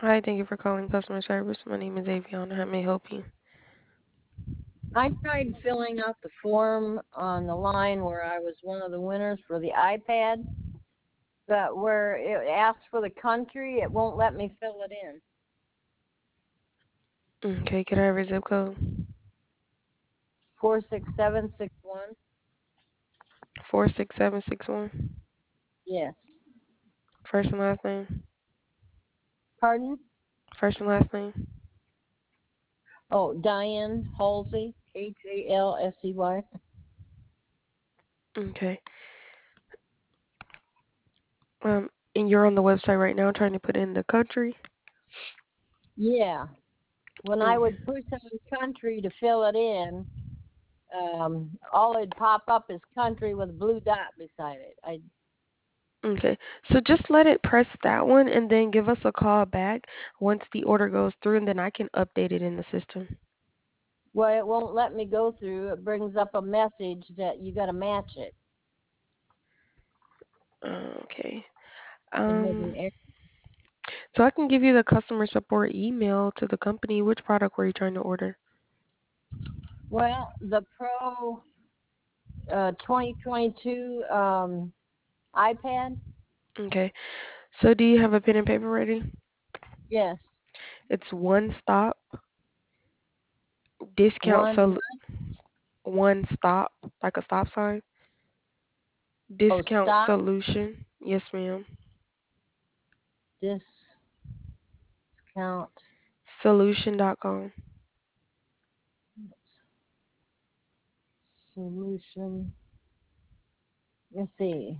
Hi, thank you for calling customer service. My name is Aviana. How may I help you? I tried filling out the form on the line where I was one of the winners for the iPad, but where it asks for the country, it won't let me fill it in. Okay, can I have your zip code? 46761. 46761. Yes. First and last name. Pardon? First and last name. Oh, Diane Halsey, Halsey. Okay. And you're on the website right now trying to put in the country? Yeah. When I Mm. would push on country to fill it in, all it'd pop up is country with a blue dot beside it. Okay. So just let it press that one and then give us a call back once the order goes through and then I can update it in the system. Well, it won't let me go through. It brings up a message that you got to match it. Okay. It has Um, an error. so I can give you the customer support email to the company. Which product were you trying to order? Well, the Pro 2022 iPad. Okay. So do you have a pen and paper ready? Yes. It's one stop discount One sol one stop like a stop sign. oh Discount stop solution. Yes, ma'am. discount Solution.com. solution. Let's see.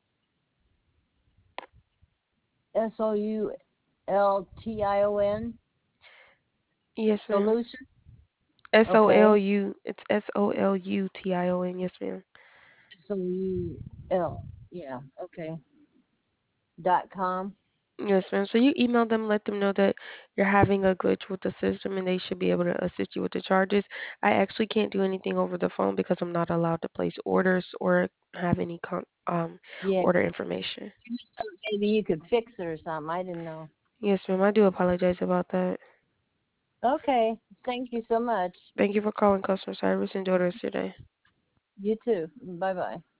SOULTION Yes, ma'am. solution. Okay. SOLU. It's SOLUTION. Yes, ma'am. SOUL. Yeah. Okay. .com. Yes, ma'am. So you email them, let them know that you're having a glitch with the system, and they should be able to assist you with the charges. I actually can't do anything over the phone because I'm not allowed to place orders or have any Yeah. order information. Maybe you could fix it or something. I didn't know. Yes, ma'am. I do apologize about that. Okay. Thank you so much. Thank you for calling customer service. Enjoy the rest of your day. You too. Bye bye.